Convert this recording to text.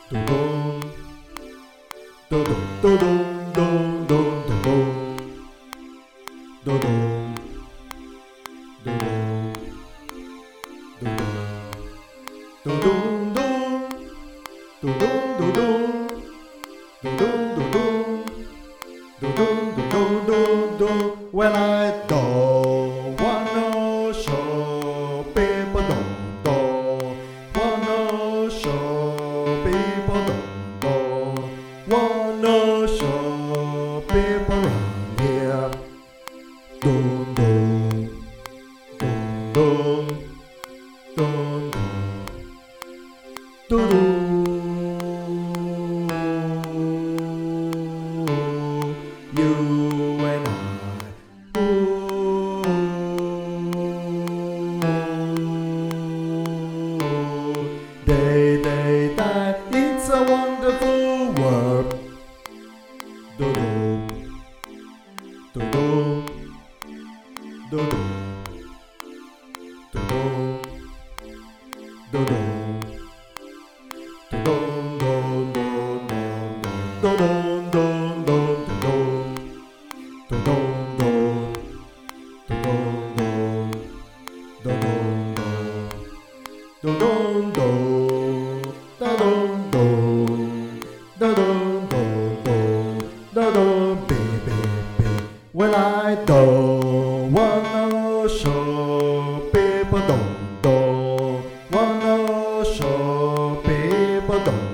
Dum dum dum dum dum dum dum dum when I don't wanna show people don't wanna show people don't wanna show people around here. Dum dum dum dum dum dum. You and I, day, die. It's a wonderful world. Do do, do do, do do, do do, do do, do do, do do. When I don't wanna show people don't wanna show people don't